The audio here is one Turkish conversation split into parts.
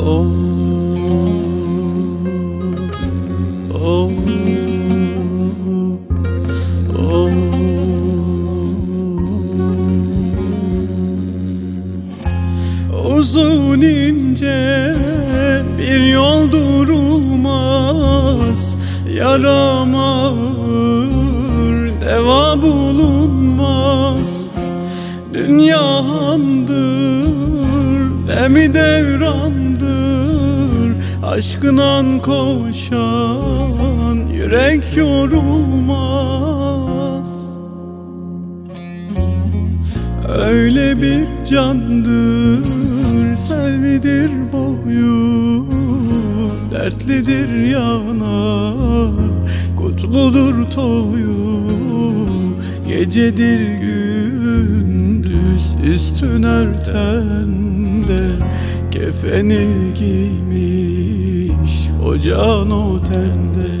Oh, oh, oh. Uzun ince bir yol durulmaz, yaram ağır deva bulunmaz. Dünya handır, demi devrandır, aşkınan koşan yürek yorulmaz. Öyle bir candır, selvidir boyu, dertlidir yanar, kutludur toyu. Gecedir gündüz, üstün örten de kefeni giymiş o can o tende.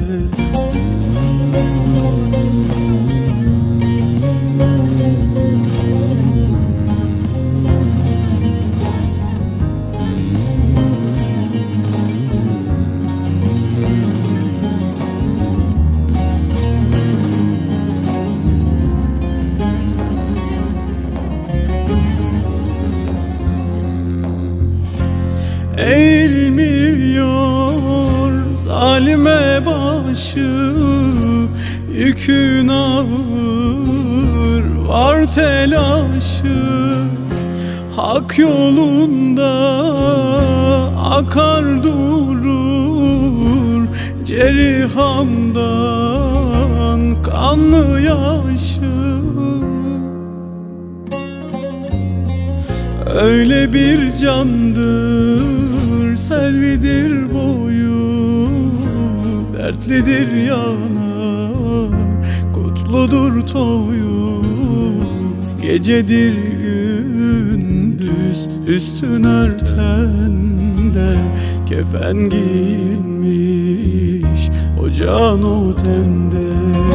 Eğilmiyor zalime başı, yükün ağır var telaşı. Hak yolunda akar durur, cerihamdan kanlı yaşı. Öyle bir candır, selvidir boyu, dertlidir yanar, kutludur toyu. Gecedir gündüz, üstün örten de kefen giyilmiş o can o tende.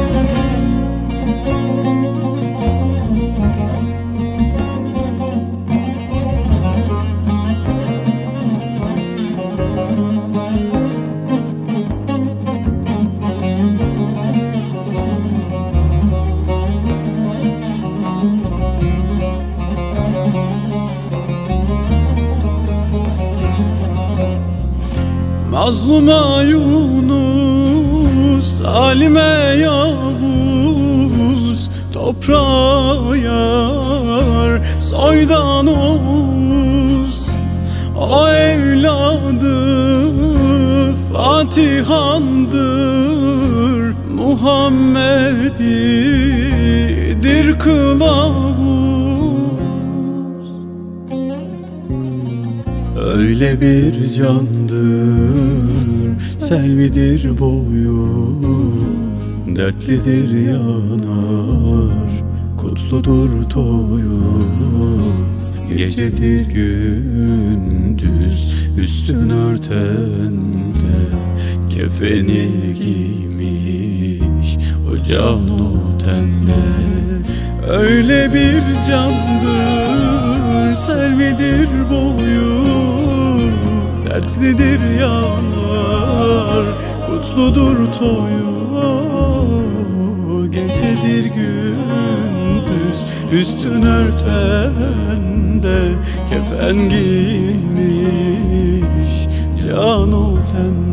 Mazluma Yunus, zalime Yavuz, toprağa yar soydan Oğuz. O evladı Fatihan'dır, Muhammed'idir kılavuz. Öyle bir candır, selvidir boyu, dertlidir yanar, kutludur toyu. Gecedir gündüz, üstün örten de kefeni giymiş o can o tende. Öyle bir candır, selvidir boyu, dertlidir yanar, kutludur toyu. Gecedir gündüz, üstün örten de kefen giymiş can o tende.